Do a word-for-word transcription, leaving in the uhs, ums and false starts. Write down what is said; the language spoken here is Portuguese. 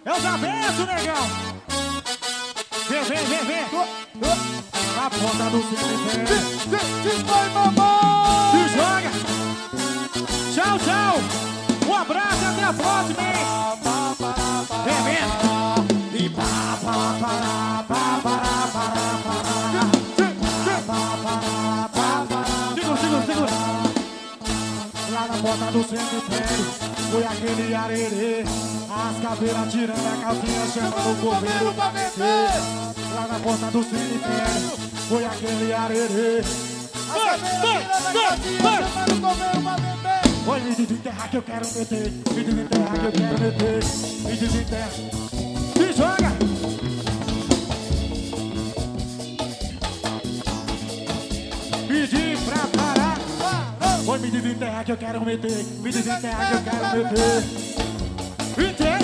Eu já penso, negão. Vem, vem, vem, vem. Na ponta do cemitério. Se foi, mamãe! Se joga. Tchau, tchau. Um abraço e até a próxima, hein? Vem, vem. E pá, pá, pará, pá, pará, pará, pará. Segura, segura, segura. Lá na porta do cemitério foi aquele arerê. As caveiras tirando a calcinha, chamando o governo pra beber. Lá na porta do cemitério foi aquele arerê. As caveiras tirando a calcinha, chamando o governo pra beber. Oi, me desenterra que eu quero meter. Me desenterra que eu quero meter. Me desenterra. Se joga! Pedi pra parar. Oi, me desenterra que eu quero meter. Me desenterra que eu quero meter. Me